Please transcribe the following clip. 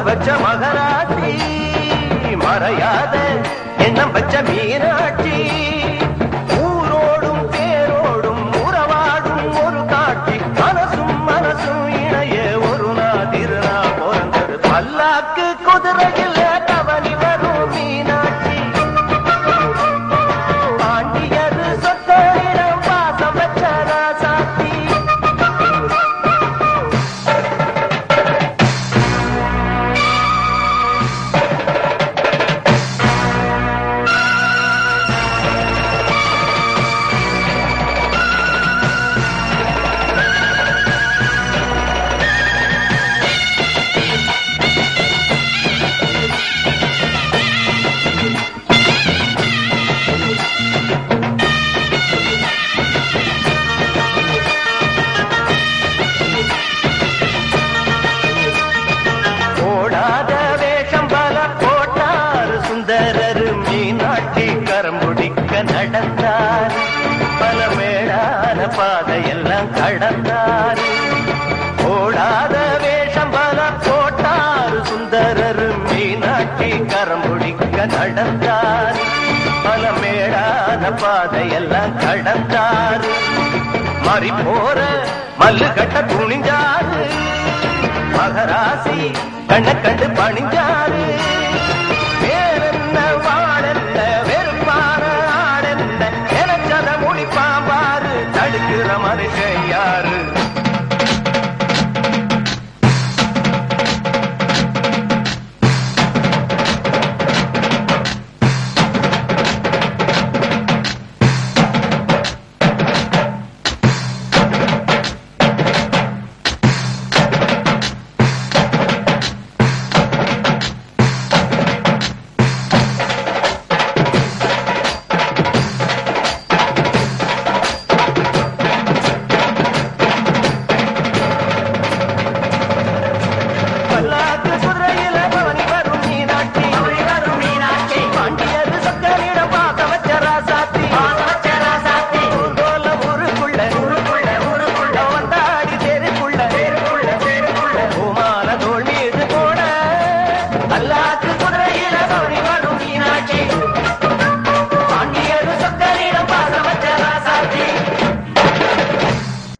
வச்ச மகராட்சி மறையாத எண்ணம் வச்ச மீனாட்சி ஊரோடும் பேரோடும் உறவாடும் ஒரு காட்சி மனசும் மனசும் இணைய ஒரு நாதிருநா பிறந்தது பல்லாக்கு குதிரையில் தவறி வரும் மீனாட்சி பாண்டியர் சொத்தரிடம் பாசம் வச்ச ராசாத்தி நடந்தார் பல மேடான பாதையெல்லாம் கடந்தார் ஓடாத வேஷம் பல போட்டார் சுந்தரர் மீனாட்சி கரம் பிடிக்க நடந்தார் பல மேடான பாதையெல்லாம் கடந்தார் மாறி போற மல்லு கட்ட துணிஞ்சாரு மகராசி கண்ண கண்டு பணிஞ்சாரு